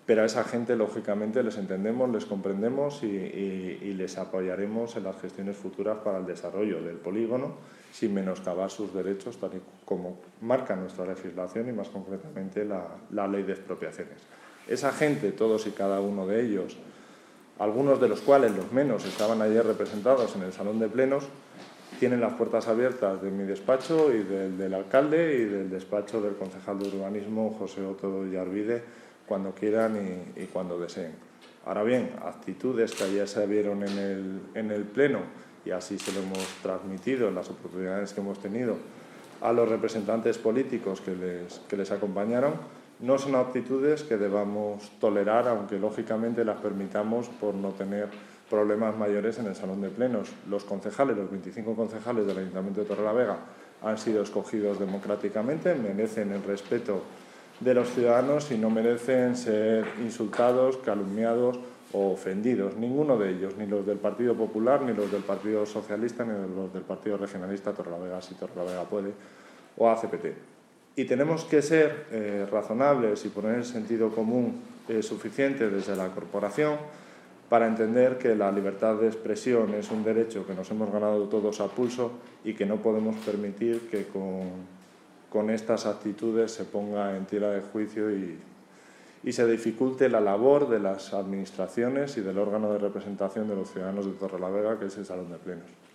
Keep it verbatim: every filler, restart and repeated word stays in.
pero a esa gente, lógicamente, les entendemos, les comprendemos y, y, y les apoyaremos en las gestiones futuras para el desarrollo del polígono, sin menoscabar sus derechos, tal y como marca nuestra legislación y, más concretamente, la, la Ley de Expropiaciones. Esa gente, todos y cada uno de ellos, algunos de los cuales, los menos, estaban ayer representados en el Salón de Plenos, tienen las puertas abiertas de mi despacho y del, del alcalde y del despacho del concejal de urbanismo, José Otto Yarvide, cuando quieran y, y cuando deseen. Ahora bien, actitudes que ayer se vieron en el, en el Pleno, y así se lo hemos transmitido en las oportunidades que hemos tenido a los representantes políticos que les, que les acompañaron, no son actitudes que debamos tolerar, aunque lógicamente las permitamos por no tener problemas mayores en el Salón de Plenos. Los concejales, los veinticinco concejales del Ayuntamiento de Torrelavega han sido escogidos democráticamente, merecen el respeto de los ciudadanos y no merecen ser insultados, calumniados o ofendidos. Ninguno de ellos, ni los del Partido Popular, ni los del Partido Socialista, ni los del Partido Regionalista Torrelavega, si Torrelavega puede, o A C P T. Y tenemos que ser eh, razonables y poner el sentido común eh, suficiente desde la corporación para entender que la libertad de expresión es un derecho que nos hemos ganado todos a pulso y que no podemos permitir que con, con estas actitudes se ponga en tela de juicio y, y se dificulte la labor de las administraciones y del órgano de representación de los ciudadanos de Torrelavega, que es el Salón de Plenos.